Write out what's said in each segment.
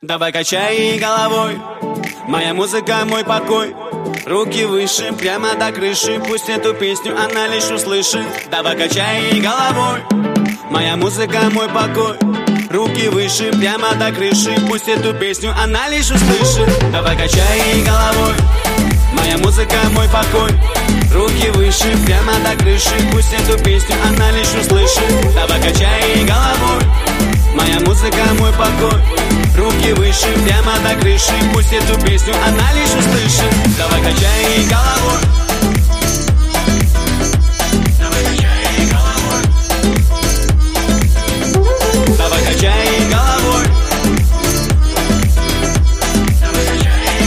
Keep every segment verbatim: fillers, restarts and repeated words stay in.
Давай качай головой, моя музыка, мой покой. Руки выше, прямо до крыши, пусть эту песню она лишь услышит. Давай качай головой, моя музыка, мой покой. Руки выше, прямо до крыши, пусть эту песню она лишь услышит. Давай качай головой, моя музыка, мой покой. Руки выше, прямо до крыши, пусть эту песню она лишь услышит. Давай качай головой, моя музыка, мой покой. Руки выше, прямо до крыши, пусть эту песню она лишь услышит. Давай качай головой. Давай качай головой. Давай качай головой. Давай качай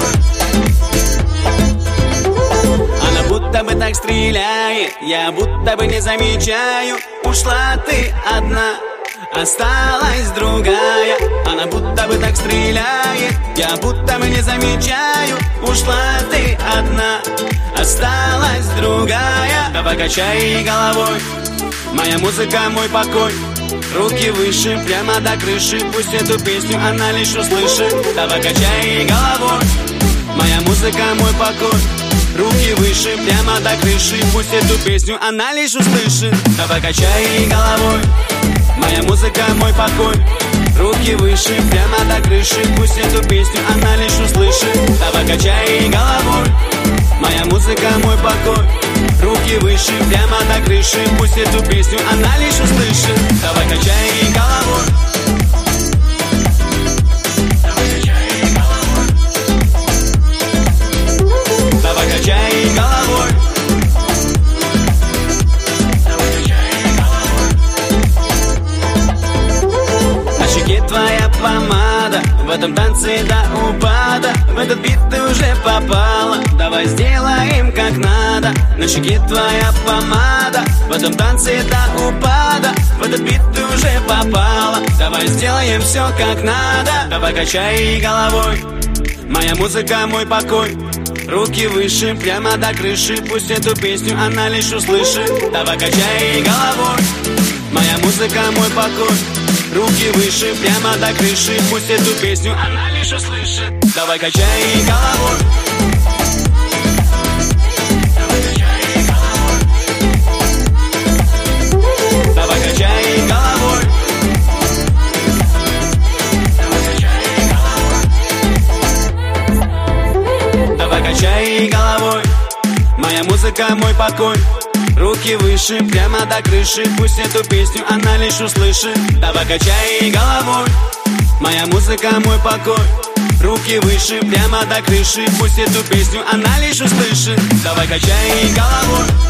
головой. Она будто бы так стреляет, я будто бы не замечаю. Ушла ты одна, осталась другая. Она будто бы так стреляет, я будто бы не замечаю. Ушла ты одна, осталась другая. Давай качай головой, моя музыка, мой покой. Руки выше, прямо до крыши, пусть эту песню она лишь услышит. Давай качай головой, моя музыка, мой покой. Руки выше, прямо до крыши, пусть эту песню она лишь услышит. Давай качай головой, моя музыка, мой покой. Руки выше, прямо до крыши, пусть эту песню она лишь услышит. Давай качай головой, моя музыка, мой покой. Руки выше, прямо до крыши, пусть эту песню она лишь услышит. Давай качай головой. Давай качай головой. Давай качай головой. Твоя помада, в этом танце до упада. В этот бит ты уже попала, давай сделаем как надо. На щеке твоя помада, в этом танце до упада. В этот бит ты уже попала, давай сделаем все как надо. Давай качай головой, моя музыка, мой покой. Руки выше, прямо до крыши, пусть эту песню она лишь услышит. Давай качай головой, моя музыка, мой покой. Руки выше, прямо до крыши, пусть эту песню она лишь услышит. Давай качай головой. Давай качай головой. Давай качай головой. Давай качай головой. Давай качай головой, моя музыка, мой покой. Руки выше, прямо до крыши, пусть эту песню она лишь услышит. Давай качай головой, моя музыка, мой покой. Руки выше, прямо до крыши, пусть эту песню она лишь услышит. Давай качай головой.